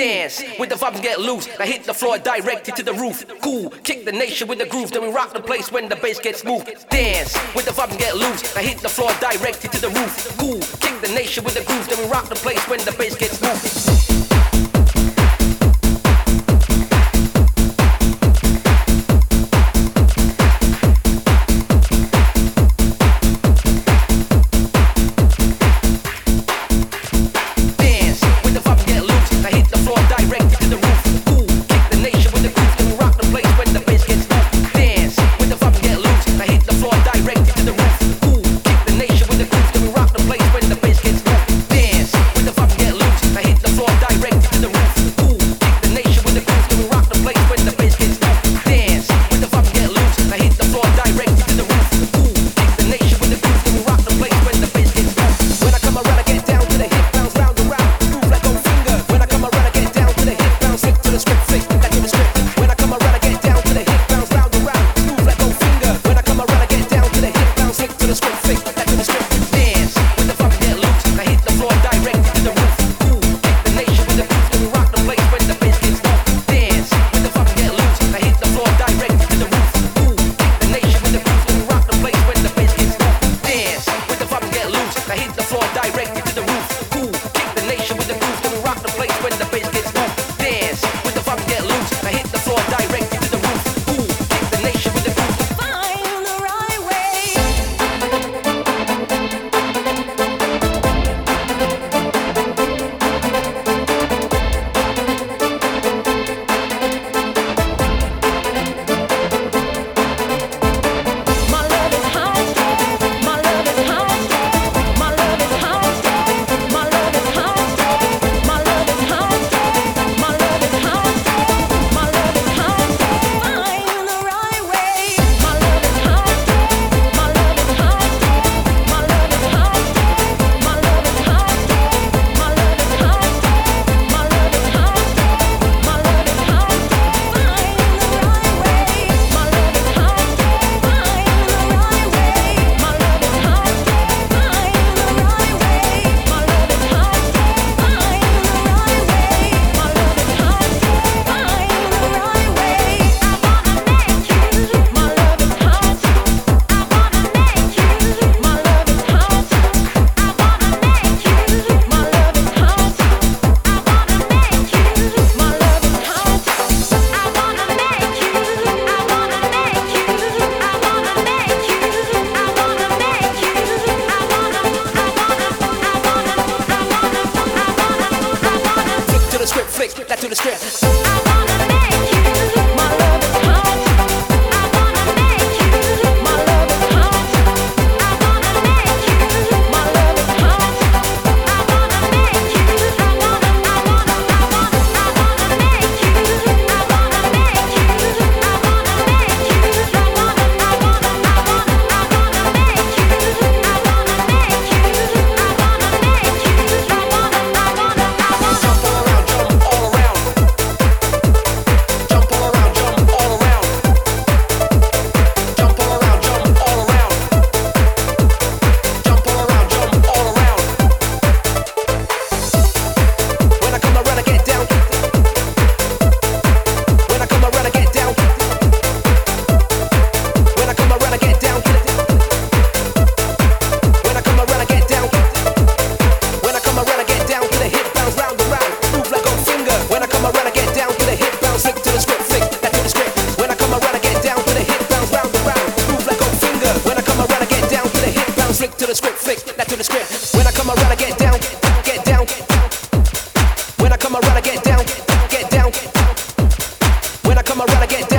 dance with the vibes get loose. I hit the floor directed to the roof. Cool, kick the nation with the groove. Then we rock the place when the bass gets smooth. Dance with the vibes get loose. I hit the floor directed to the roof. Cool, kick the nation with the groove. Then we rock the place when the bass gets smooth. When I come around, I get down. When I come around, I get down.